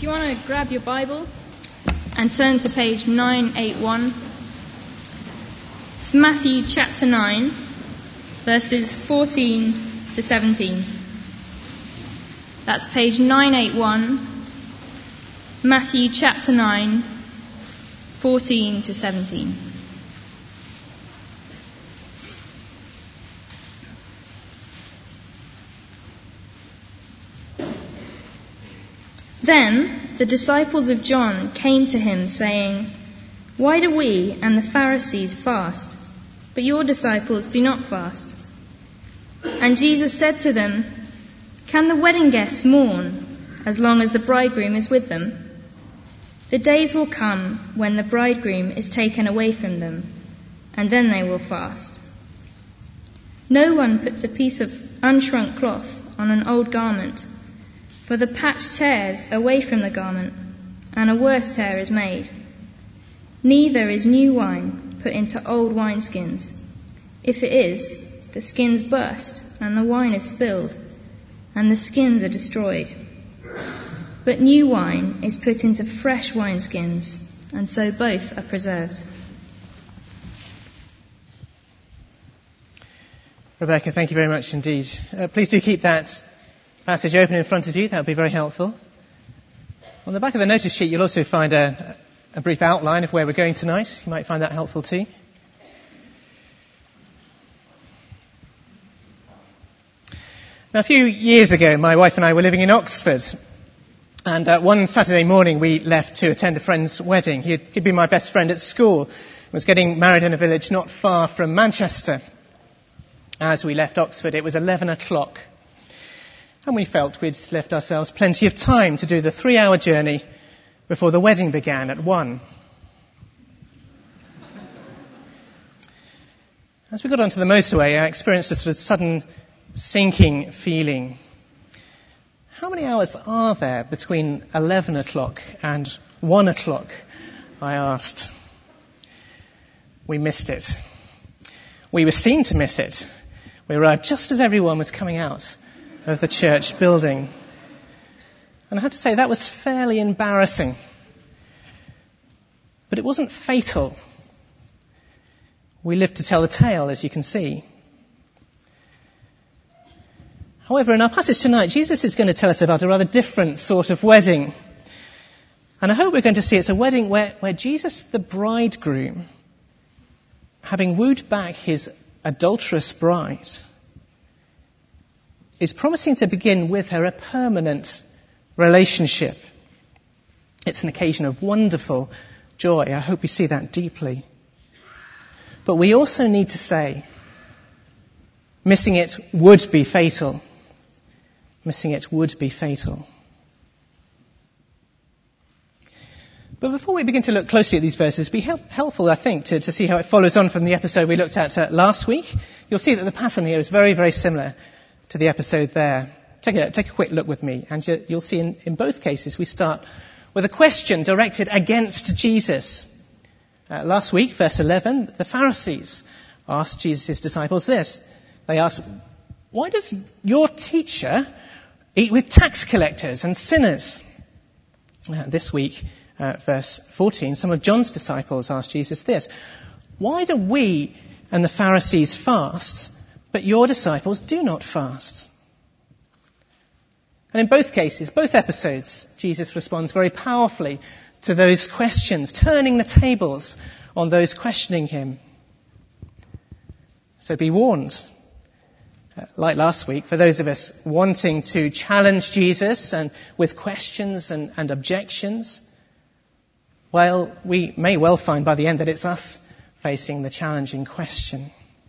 If you want to grab your Bible and turn to page 981, it's Matthew chapter 9, verses 14 to 17. That's page 981, Matthew chapter 9, 14 to 17. Then the disciples of John came to him, saying, "Why do we and the Pharisees fast, but your disciples do not fast?" And Jesus said to them, "Can the wedding guests mourn as long as the bridegroom is with them? The days will come when the bridegroom is taken away from them, and then they will fast. No one puts a piece of unshrunk cloth on an old garment, for the patch tears away from the garment, and a worse tear is made. Neither is new wine put into old wineskins. If it is, the skins burst, and the wine is spilled, and the skins are destroyed. But new wine is put into fresh wineskins, and so both are preserved." Rebecca, thank you very much indeed. Please do keep that passage open in front of you. That would be very helpful. On the back of the notice sheet, you'll also find a brief outline of where we're going tonight. You might find that helpful too. Now, a few years ago, my wife and I were living in Oxford. And one Saturday morning, we left to attend a friend's wedding. He'd been my best friend at school. He was getting married in a village not far from Manchester. As we left Oxford, it was 11 o'clock. And we felt we'd left ourselves plenty of time to do the 3-hour journey before the wedding began at 1. As we got onto the motorway, I experienced a sort of sudden sinking feeling. How many hours are there between 11 o'clock and 1 o'clock? I asked. We missed it. We were seen to miss it. We arrived just as everyone was coming out of the church building. And I have to say, that was fairly embarrassing. But it wasn't fatal. We lived to tell the tale, as you can see. However, in our passage tonight, Jesus is going to tell us about a rather different sort of wedding. And I hope we're going to see it's a wedding where Jesus, the bridegroom, having wooed back his adulterous bride, is promising to begin with her a permanent relationship. It's an occasion of wonderful joy. I hope we see that deeply. But we also need to say, missing it would be fatal. Missing it would be fatal. But before we begin to look closely at these verses, it'd be helpful, I think, to see how it follows on from the episode we looked at last week. You'll see that the pattern here is very, very similar to the episode there. Take a quick look with me, and you'll see in both cases we start with a question directed against Jesus. Last week, verse 11, the Pharisees asked Jesus' disciples this. They asked, "Why does your teacher eat with tax collectors and sinners?" This week, verse 14, some of John's disciples asked Jesus this. "Why do we and the Pharisees fast, but your disciples do not fast?" And in both cases, both episodes, Jesus responds very powerfully to those questions, turning the tables on those questioning him. So be warned. Like last week, for those of us wanting to challenge Jesus and with questions and objections, well, we may well find by the end that it's us facing the challenging question.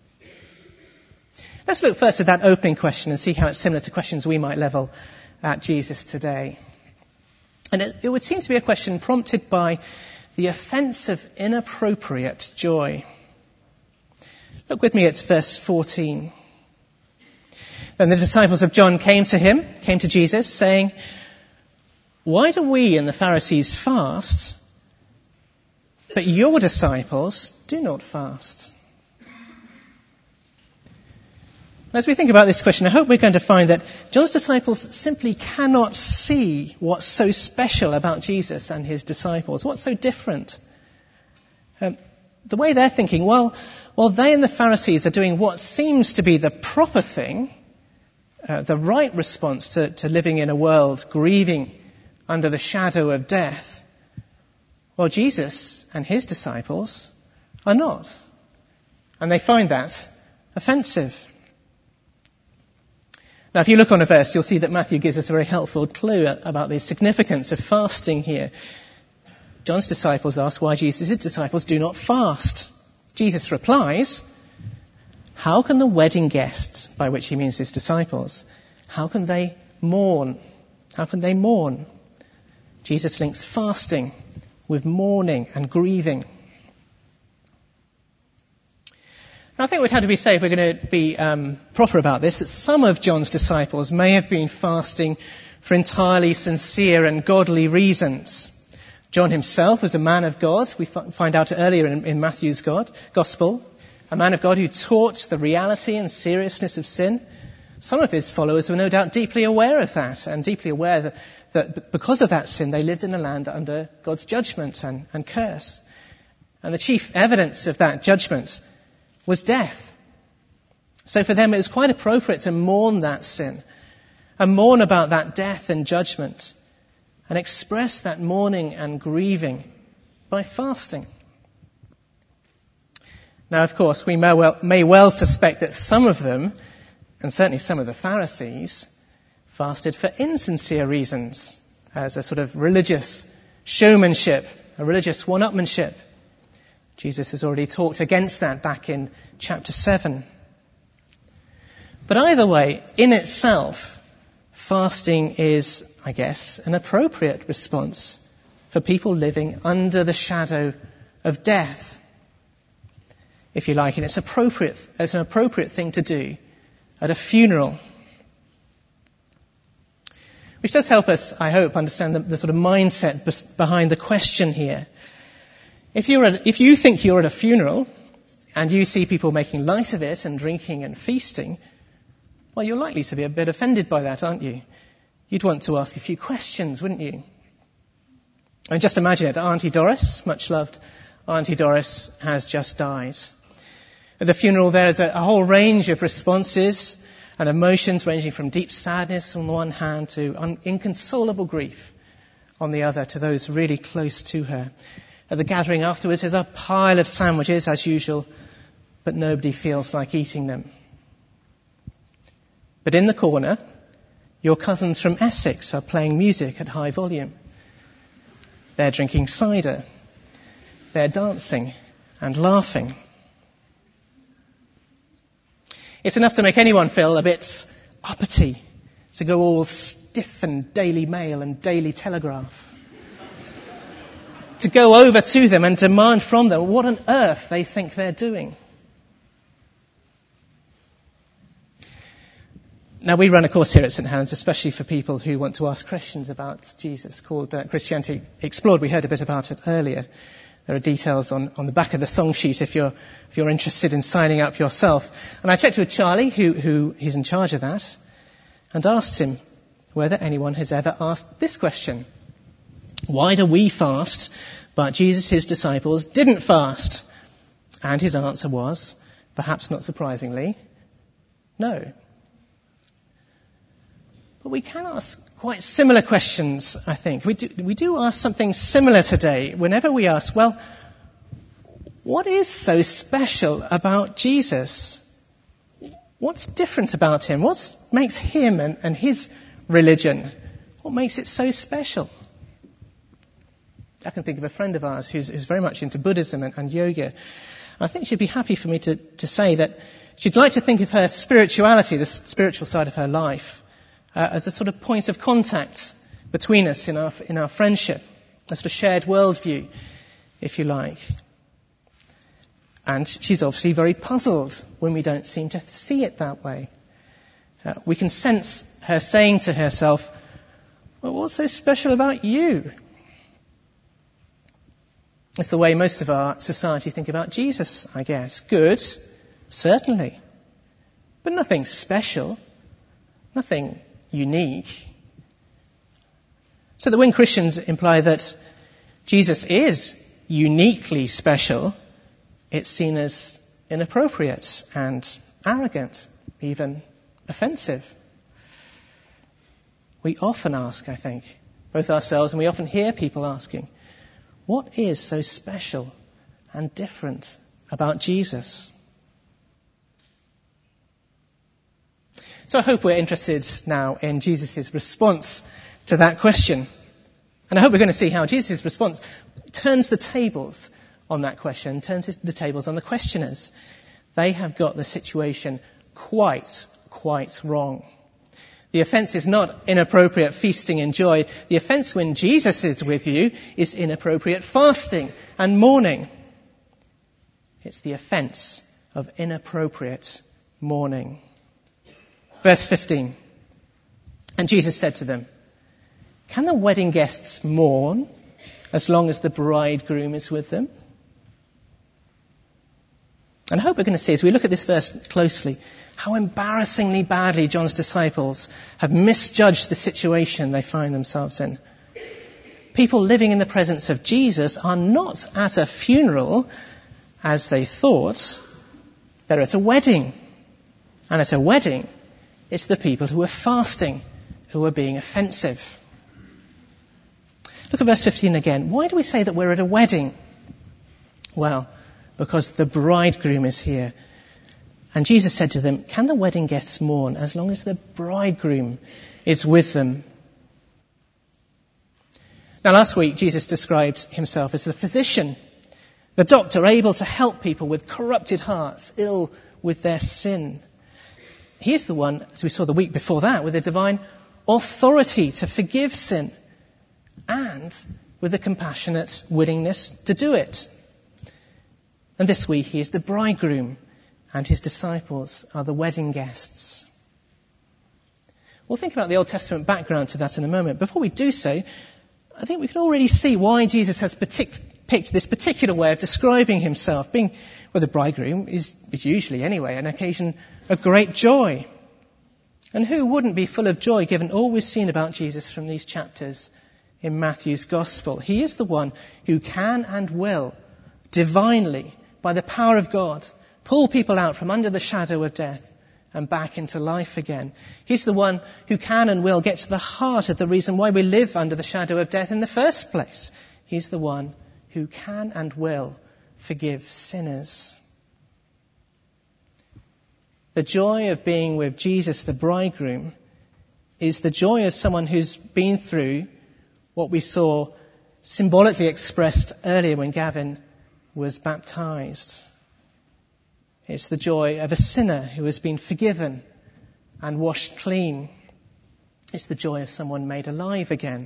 Let's look first at that opening question and see how it's similar to questions we might level at Jesus today. And it would seem to be a question prompted by the offence of inappropriate joy. Look with me at verse 14. Then the disciples of John came to Jesus, saying, "Why do we and the Pharisees fast, but your disciples do not fast?" As we think about this question, I hope we're going to find that John's disciples simply cannot see what's so special about Jesus and his disciples. What's so different? The way they're thinking, while they and the Pharisees are doing what seems to be the proper thing, the right response to living in a world grieving under the shadow of death, well, Jesus and his disciples are not. And they find that offensive. Now, if you look on a verse, you'll see that Matthew gives us a very helpful clue about the significance of fasting here. John's disciples ask why Jesus' disciples do not fast. Jesus replies, how can the wedding guests, by which he means his disciples, how can they mourn? How can they mourn? Jesus links fasting with mourning and grieving. Now, I think we'd have to be safe, if we're going to be proper about this, that some of John's disciples may have been fasting for entirely sincere and godly reasons. John himself was a man of God. We find out earlier in Matthew's Gospel, a man of God who taught the reality and seriousness of sin. Some of his followers were no doubt deeply aware of that, and deeply aware that because of that sin they lived in a land under God's judgment and curse. And the chief evidence of that judgment was death. So for them it was quite appropriate to mourn that sin and mourn about that death and judgment and express that mourning and grieving by fasting. Now, of course, we may well suspect that some of them, and certainly some of the Pharisees, fasted for insincere reasons, as a sort of religious showmanship, a religious one-upmanship. Jesus has already talked against that back in chapter 7. But either way, in itself, fasting is, I guess, an appropriate response for people living under the shadow of death. If you like, and it's an appropriate thing to do at a funeral. Which does help us, I hope, understand the sort of mindset behind the question here. If you think you're at a funeral and you see people making light of it and drinking and feasting, well, you're likely to be a bit offended by that, aren't you? You'd want to ask a few questions, wouldn't you? And just imagine it, Auntie Doris, much loved Auntie Doris, has just died. At the funeral there is a whole range of responses and emotions ranging from deep sadness on the one hand to inconsolable grief on the other, to those really close to her. At the gathering afterwards, there's a pile of sandwiches, as usual, but nobody feels like eating them. But in the corner, your cousins from Essex are playing music at high volume. They're drinking cider. They're dancing and laughing. It's enough to make anyone feel a bit uppity, to go all stiff and Daily Mail and Daily Telegraph. To go over to them and demand from them what on earth they think they're doing. Now, we run a course here at St. Helens, especially for people who want to ask questions about Jesus, called Christianity Explored. We heard a bit about it earlier. There are details on the back of the song sheet if you're interested in signing up yourself. And I checked with Charlie, who is in charge of that, and asked him whether anyone has ever asked this question. Why do we fast, but Jesus, his disciples, didn't fast? And his answer was, perhaps not surprisingly, no. But we can ask quite similar questions, I think. We do ask something similar today whenever we ask, well, what is so special about Jesus? What's different about him? What makes him and his religion, what makes it so special? I can think of a friend of ours who's very much into Buddhism and yoga. I think she'd be happy for me to say that she'd like to think of her spirituality, the spiritual side of her life, as a sort of point of contact between us in our friendship, a sort of shared worldview, if you like. And she's obviously very puzzled when we don't seem to see it that way. We can sense her saying to herself, well, what's so special about you? It's the way most of our society think about Jesus, I guess. Good, certainly. but nothing special, nothing unique. So that when Christians imply that Jesus is uniquely special, it's seen as inappropriate and arrogant, even offensive. We often ask, I think, both ourselves and we often hear people asking, what is so special and different about Jesus? So I hope we're interested now in Jesus' response to that question. And I hope we're going to see how Jesus' response turns the tables on that question, turns the tables on the questioners. They have got the situation quite wrong. The offence is not inappropriate feasting and joy. The offence when Jesus is with you is inappropriate fasting and mourning. It's the offence of inappropriate mourning. Verse 15. And Jesus said to them, can the wedding guests mourn as long as the bridegroom is with them? And I hope we're going to see, as we look at this verse closely, how embarrassingly badly John's disciples have misjudged the situation they find themselves in. People living in the presence of Jesus are not at a funeral, as they thought. They're at a wedding. And at a wedding, it's the people who are fasting who are being offensive. Look at verse 15 again. Why do we say that we're at a wedding? Well, because the bridegroom is here. And Jesus said to them, can the wedding guests mourn as long as the bridegroom is with them? Now, last week, Jesus described himself as the physician, the doctor able to help people with corrupted hearts, ill with their sin. He is the one, as we saw the week before that, with the divine authority to forgive sin and with the compassionate willingness to do it. And this week, he is the bridegroom, and his disciples are the wedding guests. We'll think about the Old Testament background to that in a moment. Before we do so, I think we can already see why Jesus has picked this particular way of describing himself. Being, well, the bridegroom is usually, anyway, an occasion of great joy. And who wouldn't be full of joy given all we've seen about Jesus from these chapters in Matthew's Gospel? He is the one who can and will, divinely, by the power of God, pull people out from under the shadow of death and back into life again. He's the one who can and will get to the heart of the reason why we live under the shadow of death in the first place. He's the one who can and will forgive sinners. The joy of being with Jesus, the bridegroom, is the joy of someone who's been through what we saw symbolically expressed earlier when Gavin was baptized. It's the joy of a sinner who has been forgiven and washed clean. It's the joy of someone made alive again.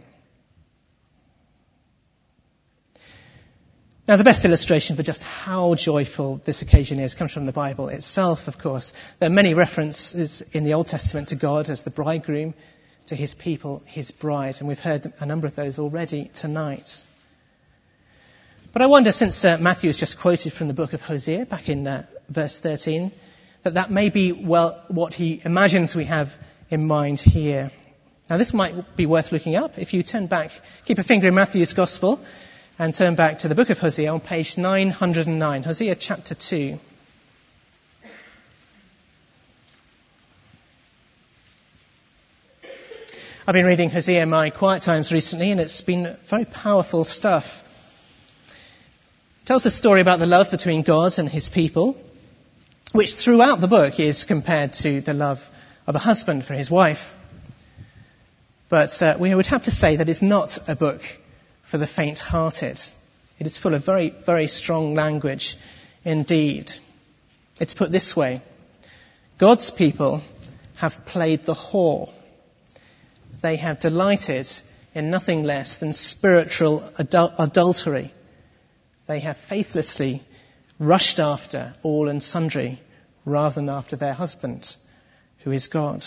Now, the best illustration for just how joyful this occasion is comes from the Bible itself, of course. There are many references in the Old Testament to God as the bridegroom, to his people, his bride, and we've heard a number of those already tonight. But I wonder, since Matthew has just quoted from the book of Hosea, back in verse 13, that may be, well, what he imagines we have in mind here. Now, this might be worth looking up. If you turn back, keep a finger in Matthew's Gospel, and turn back to the book of Hosea on page 909, Hosea chapter 2. I've been reading Hosea in my quiet times recently, and it's been very powerful stuff. It tells a story about the love between God and his people, which throughout the book is compared to the love of a husband for his wife. But we would have to say that it's not a book for the faint-hearted. It is full of very, very strong language indeed. It's put this way: God's people have played the whore. They have delighted in nothing less than spiritual adultery. They have faithlessly rushed after all and sundry rather than after their husband, who is God.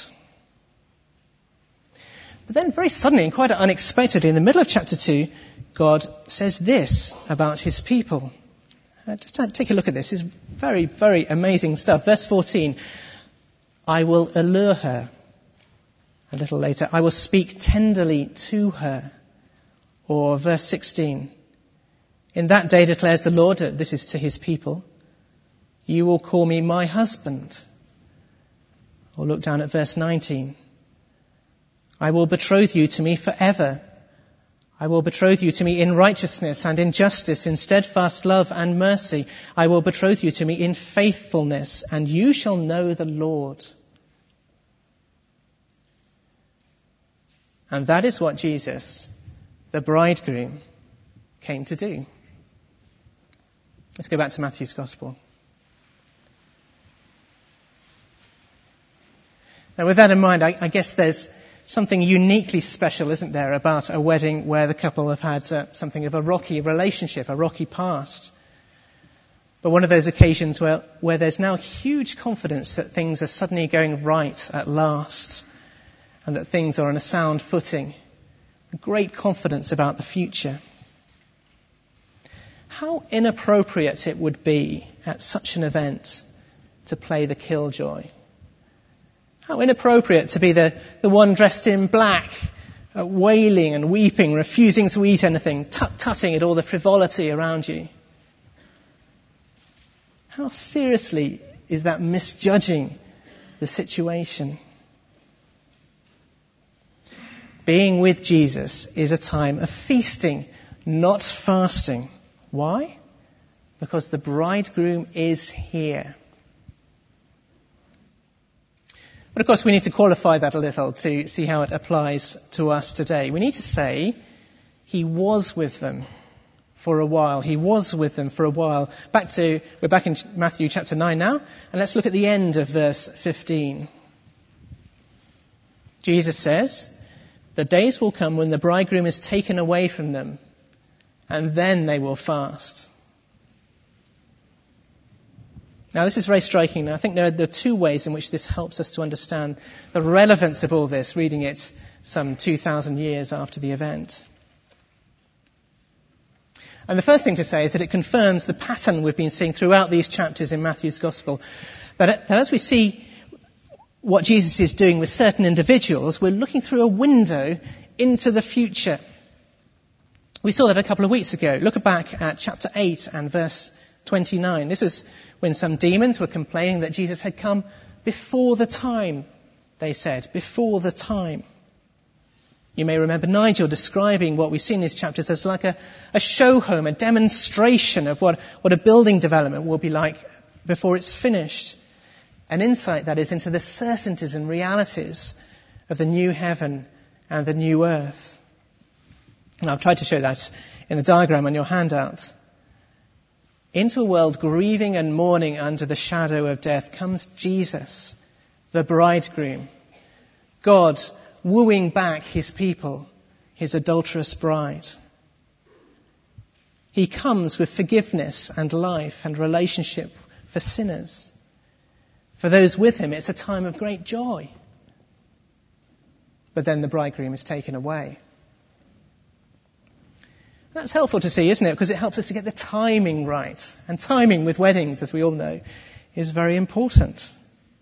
But then very suddenly and quite unexpectedly, in the middle of chapter 2, God says this about his people. Just take a look at this. It's very, very amazing stuff. Verse 14. I will allure her. A little later, I will speak tenderly to her. Or verse 16, in that day declares the Lord, this is to his people, you will call me my husband. Or look down at verse 19. I will betroth you to me forever. I will betroth you to me in righteousness and in justice, in steadfast love and mercy. I will betroth you to me in faithfulness, and you shall know the Lord. And that is what Jesus, the bridegroom, came to do. Let's go back to Matthew's Gospel. Now, with that in mind, I guess there's something uniquely special, isn't there, about a wedding where the couple have had something of a rocky relationship, a rocky past. But one of those occasions where there's now huge confidence that things are suddenly going right at last, and that things are on a sound footing. Great confidence about the future. How inappropriate it would be at such an event to play the killjoy. How inappropriate to be the one dressed in black, wailing and weeping, refusing to eat anything, tut-tutting at all the frivolity around you. How seriously is that misjudging the situation? Being with Jesus is a time of feasting, not fasting. Why? Because the bridegroom is here. But of course we need to qualify that a little to see how it applies to us today. We need to say, he was with them for a while. He was with them for a while. We're back in Matthew chapter 9 now, and let's look at the end of verse 15. Jesus says, the days will come when the bridegroom is taken away from them, and then they will fast. Now, this is very striking. I think there are two ways in which this helps us to understand the relevance of all this, reading it some 2,000 years after the event. And the first thing to say is that it confirms the pattern we've been seeing throughout these chapters in Matthew's Gospel, that as we see what Jesus is doing with certain individuals, we're looking through a window into the future. We saw that a couple of weeks ago. Look back at chapter 8 and verse 29. This is when some demons were complaining that Jesus had come before the time, they said, before the time. You may remember Nigel describing what we see in these chapters as like a show home, a demonstration of what a building development will be like before it's finished. An insight, that is, into the certainties and realities of the new heaven and the new earth. And I've tried to show that in a diagram on your handout. Into a world grieving and mourning under the shadow of death comes Jesus, the bridegroom. God wooing back his people, his adulterous bride. He comes with forgiveness and life and relationship for sinners. For those with him, it's a time of great joy. But then the bridegroom is taken away. That's helpful to see, isn't it? Because it helps us to get the timing right. And timing with weddings, as we all know, is very important.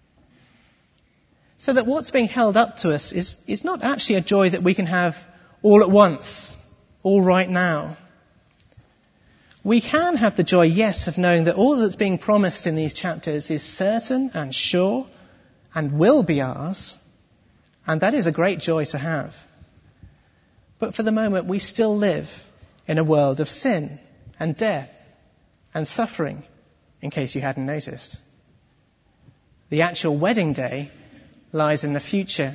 So that what's being held up to us is not actually a joy that we can have all at once, all right now. We can have the joy, yes, of knowing that all that's being promised in these chapters is certain and sure and will be ours. And that is a great joy to have. But for the moment, we still live in a world of sin and death and suffering, in case you hadn't noticed. The actual wedding day lies in the future.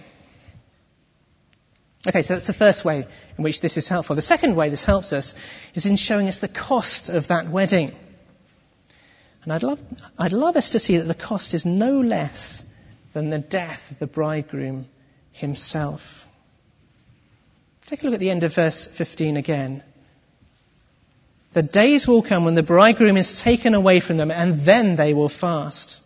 Okay, so that's the first way in which this is helpful. The second way this helps us is in showing us the cost of that wedding. And I'd love us to see that the cost is no less than the death of the bridegroom himself. Take a look at the end of verse 15 again. The days will come when the bridegroom is taken away from them, and then they will fast.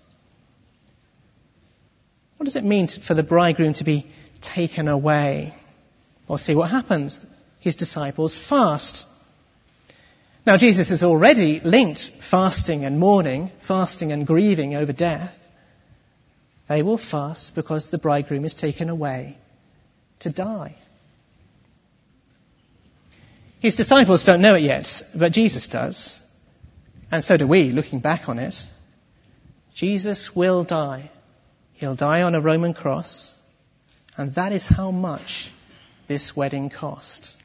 What does it mean for the bridegroom to be taken away? Well, see what happens. His disciples fast. Now, Jesus has already linked fasting and mourning, fasting and grieving over death. They will fast because the bridegroom is taken away to die. His disciples don't know it yet, but Jesus does. And so do we, looking back on it. Jesus will die. He'll die on a Roman cross. And that is how much this wedding cost.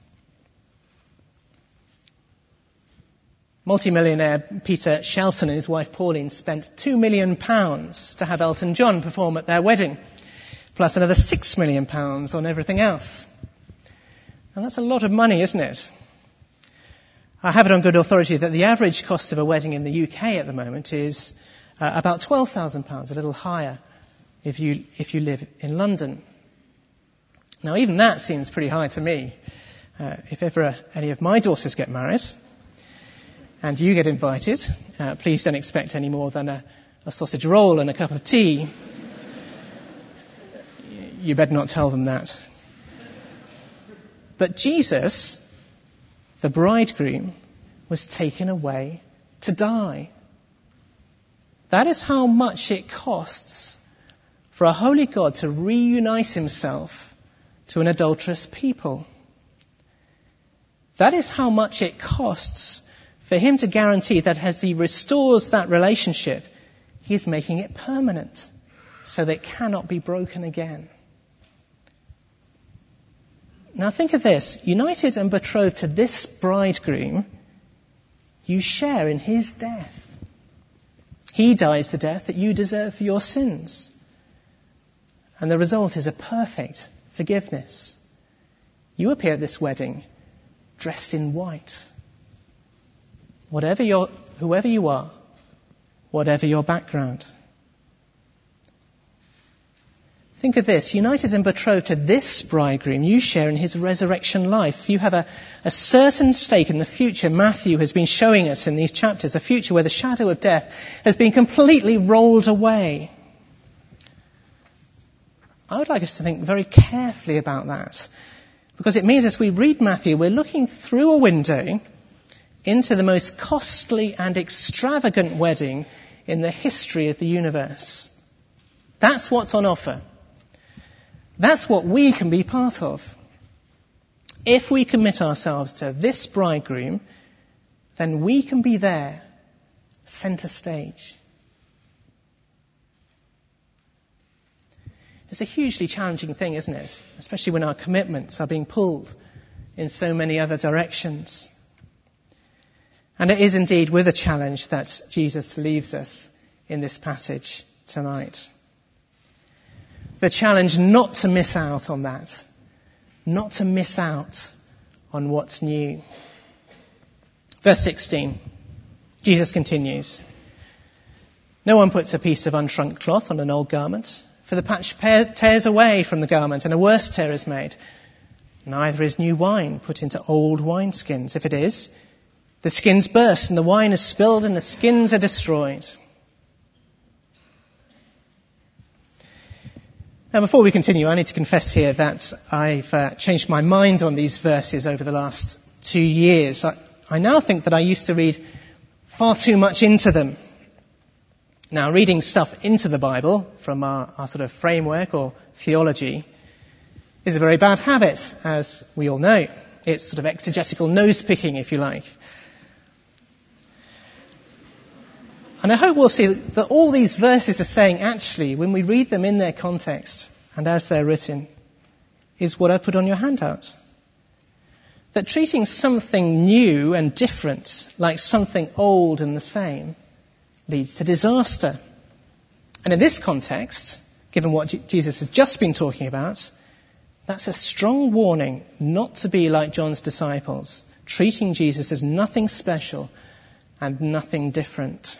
Multimillionaire Peter Shelton and his wife Pauline spent £2 million to have Elton John perform at their wedding, plus another £6 million on everything else. And that's a lot of money, isn't it? I have it on good authority that the average cost of a wedding in the UK at the moment is about £12,000, a little higher if you live in London. Now, even that seems pretty high to me. If ever any of my daughters get married, and you get invited, please don't expect any more than a sausage roll and a cup of tea. You better not tell them that. But Jesus, the bridegroom, was taken away to die. That is how much it costs for a holy God to reunite himself to an adulterous people. That is how much it costs for him to guarantee that as he restores that relationship, he is making it permanent so that it cannot be broken again. Now think of this. United and betrothed to this bridegroom, you share in his death. He dies the death that you deserve for your sins. And the result is a perfect forgiveness. You appear at this wedding dressed in white. Whoever you are, whatever your background. Think of this. United and betrothed to this bridegroom, you share in his resurrection life. You have a certain stake in the future Matthew has been showing us in these chapters, a future where the shadow of death has been completely rolled away. I would like us to think very carefully about that, because it means as we read Matthew, we're looking through a window into the most costly and extravagant wedding in the history of the universe. That's what's on offer. That's what we can be part of. If we commit ourselves to this bridegroom, then we can be there, centre stage. It's a hugely challenging thing, isn't it? Especially when our commitments are being pulled in so many other directions. And it is indeed with a challenge that Jesus leaves us in this passage tonight. The challenge not to miss out on that. Not to miss out on what's new. Verse 16. Jesus continues. No one puts a piece of unshrunk cloth on an old garment, for the patch tears away from the garment and a worse tear is made. Neither is new wine put into old wineskins. If it is, the skins burst and the wine is spilled and the skins are destroyed. Now, before we continue, I need to confess here that I've changed my mind on these verses over the last 2 years. I now think that I used to read far too much into them. Now, reading stuff into the Bible from our sort of framework or theology is a very bad habit, as we all know. It's sort of exegetical nose-picking, if you like. And I hope we'll see that all these verses are saying, actually, when we read them in their context and as they're written, is what I've put on your handout. That treating something new and different like something old and the same leads to disaster. And in this context, given what Jesus has just been talking about, that's a strong warning not to be like John's disciples, treating Jesus as nothing special and nothing different.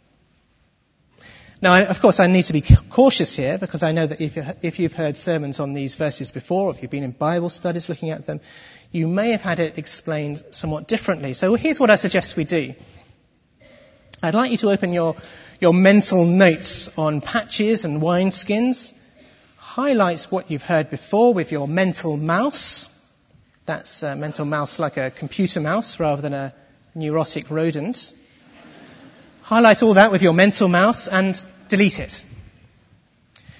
Now, of course, I need to be cautious here, because I know that if you've heard sermons on these verses before, or if you've been in Bible studies looking at them, you may have had it explained somewhat differently. So here's what I suggest we do. I'd like you to open your mental notes on patches and wineskins. Highlight what you've heard before with your mental mouse. That's a mental mouse like a computer mouse rather than a neurotic rodent. Highlight all that with your mental mouse and delete it.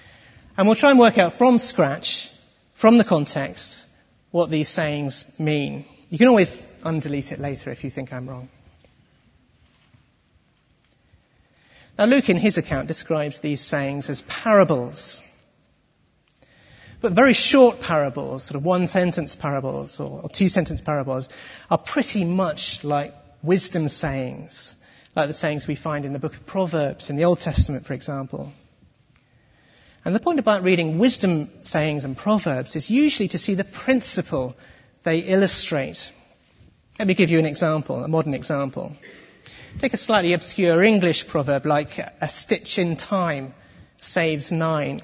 And we'll try and work out from scratch, from the context, what these sayings mean. You can always undelete it later if you think I'm wrong. Now, Luke, in his account, describes these sayings as parables. But very short parables, sort of one-sentence parables or two-sentence parables, are pretty much like wisdom sayings, like the sayings we find in the book of Proverbs in the Old Testament, for example. And the point about reading wisdom sayings and proverbs is usually to see the principle they illustrate. Let me give you an example, a modern example. Take a slightly obscure English proverb like a stitch in time saves 9.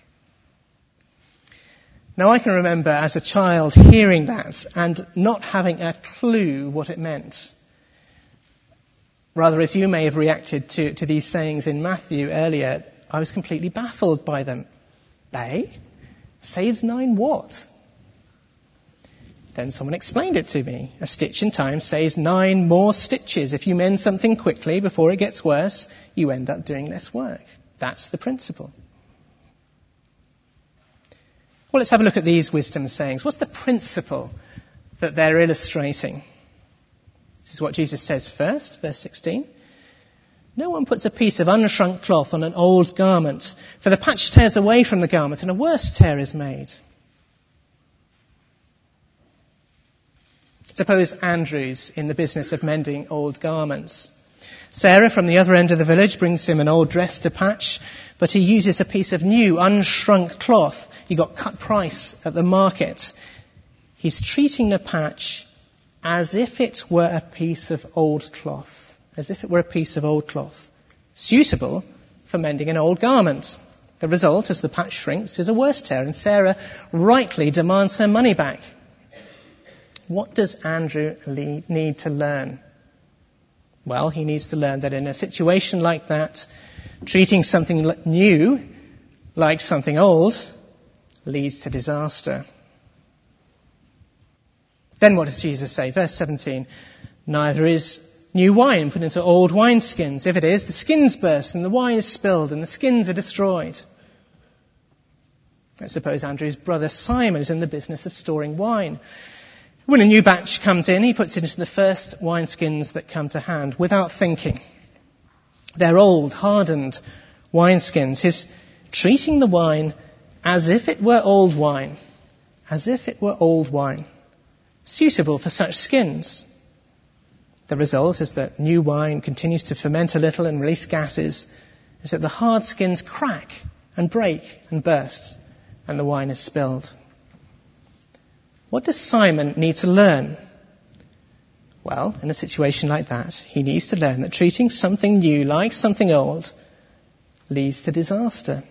Now, I can remember as a child hearing that and not having a clue what it meant. Rather, as you may have reacted to these sayings in Matthew earlier, I was completely baffled by them. Saves 9 what? Then someone explained it to me. A stitch in time saves 9 more stitches. If you mend something quickly before it gets worse, you end up doing less work. That's the principle. Well, let's have a look at these wisdom sayings. What's the principle that they're illustrating? This is what Jesus says first, verse 16. No one puts a piece of unshrunk cloth on an old garment, for the patch tears away from the garment and a worse tear is made. Suppose Andrew's in the business of mending old garments. Sarah from the other end of the village brings him an old dress to patch, but he uses a piece of new unshrunk cloth he got cut price at the market. He's treating the patch as if it were a piece of old cloth, suitable for mending an old garment. The result, as the patch shrinks, is a worse tear, and Sarah rightly demands her money back. What does Andrew need to learn? Well, he needs to learn that in a situation like that, treating something new like something old leads to disaster. Then what does Jesus say? Verse 17, neither is new wine put into old wineskins. If it is, the skins burst and the wine is spilled and the skins are destroyed. Let's suppose Andrew's brother Simon is in the business of storing wine. When a new batch comes in, he puts it into the first wineskins that come to hand without thinking. They're old, hardened wineskins. He's treating the wine as if it were old wine, suitable for such skins. The result is that new wine continues to ferment a little and release gases, is that the hard skins crack and break and burst, and the wine is spilled. What does Simon need to learn? Well, in a situation like that, he needs to learn that treating something new like something old leads to disaster.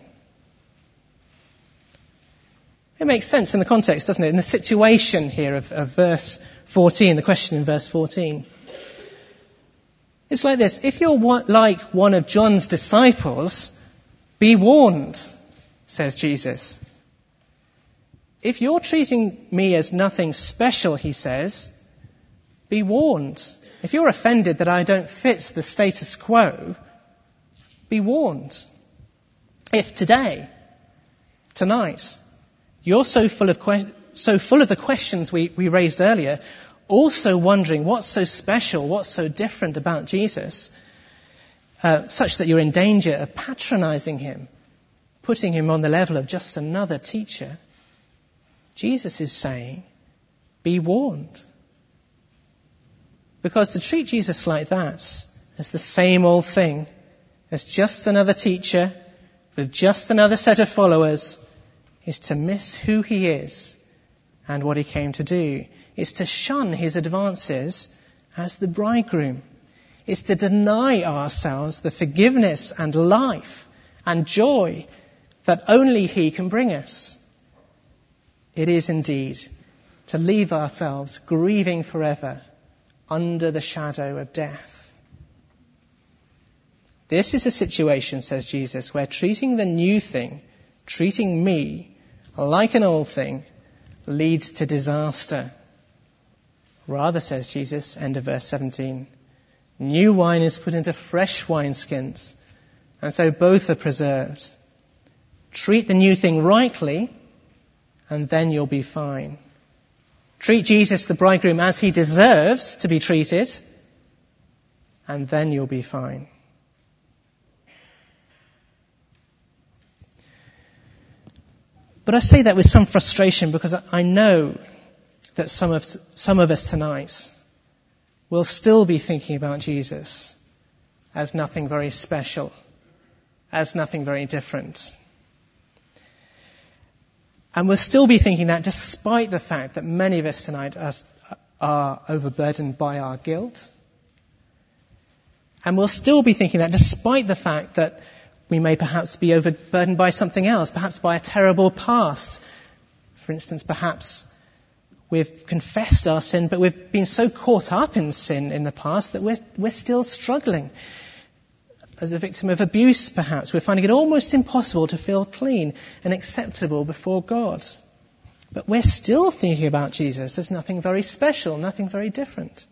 It makes sense in the context, doesn't it? In the situation here of verse 14, the question in verse 14. It's like this. If you're like one of John's disciples, be warned, says Jesus. If you're treating me as nothing special, he says, be warned. If you're offended that I don't fit the status quo, be warned. If today, tonight, you're so full of the questions we raised earlier, also wondering what's so special, what's so different about Jesus, such that you're in danger of patronizing him, putting him on the level of just another teacher, Jesus is saying, be warned. Because to treat Jesus like that, as the same old thing, as just another teacher, with just another set of followers, is to miss who he is and what he came to do. It's to shun his advances as the bridegroom. It's to deny ourselves the forgiveness and life and joy that only he can bring us. It is indeed to leave ourselves grieving forever under the shadow of death. This is a situation, says Jesus, where treating the new thing, treating me like an old thing, leads to disaster. Rather, says Jesus, end of verse 17, new wine is put into fresh wineskins, and so both are preserved. Treat the new thing rightly, and then you'll be fine. Treat Jesus, the bridegroom, as he deserves to be treated, and then you'll be fine. But I say that with some frustration because I know that some of us tonight will still be thinking about Jesus as nothing very special, as nothing very different. And we'll still be thinking that despite the fact that many of us tonight are overburdened by our guilt. And we'll still be thinking that despite the fact that we may perhaps be overburdened by something else, perhaps by a terrible past. For instance, perhaps we've confessed our sin, but we've been so caught up in sin in the past that we're still struggling. As a victim of abuse, perhaps, we're finding it almost impossible to feel clean and acceptable before God. But we're still thinking about Jesus as nothing very special, nothing very different.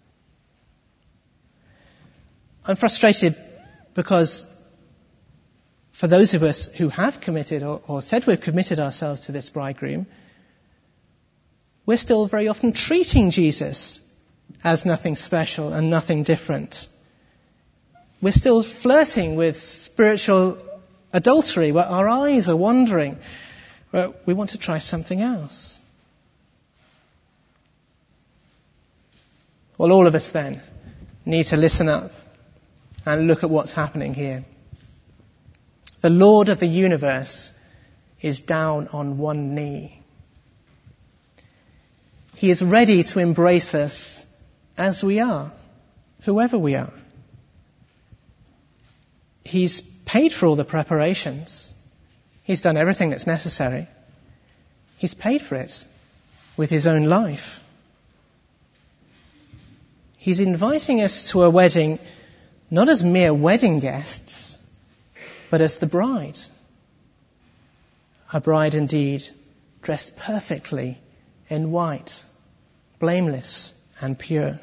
I'm frustrated because for those of us who have committed or said we've committed ourselves to this bridegroom, we're still very often treating Jesus as nothing special and nothing different. We're still flirting with spiritual adultery, where our eyes are wandering, where we want to try something else. Well, all of us then need to listen up and look at what's happening here. The Lord of the universe is down on one knee. He is ready to embrace us as we are, whoever we are. He's paid for all the preparations. He's done everything that's necessary. He's paid for it with his own life. He's inviting us to a wedding not as mere wedding guests, but as the bride. A bride indeed, dressed perfectly in white, blameless and pure.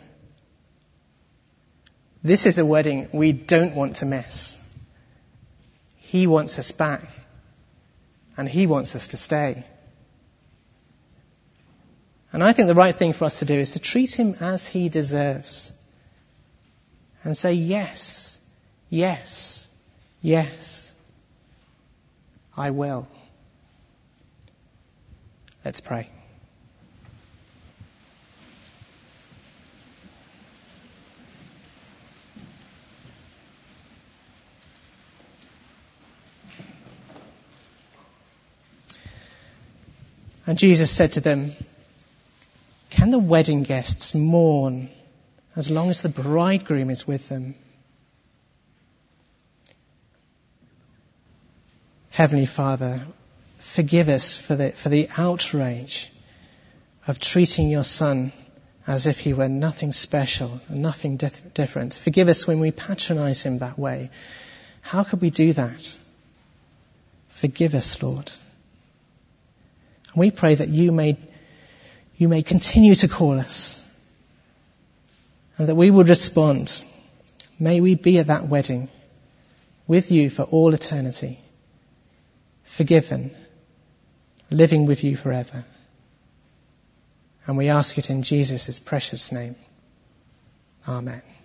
This is a wedding we don't want to miss. He wants us back, and he wants us to stay. And I think the right thing for us to do is to treat him as he deserves. And say, yes, yes, yes, I will. Let's pray. And Jesus said to them, can the wedding guests mourn as long as the bridegroom is with them? Heavenly Father, forgive us for the outrage of treating your Son as if he were nothing special and nothing different. Forgive us when we patronize him that way. How could we do that? Forgive us, Lord. And we pray that you may continue to call us and that we would respond. May we be at that wedding with you for all eternity, forgiven, living with you forever. And we ask it in Jesus' precious name. Amen.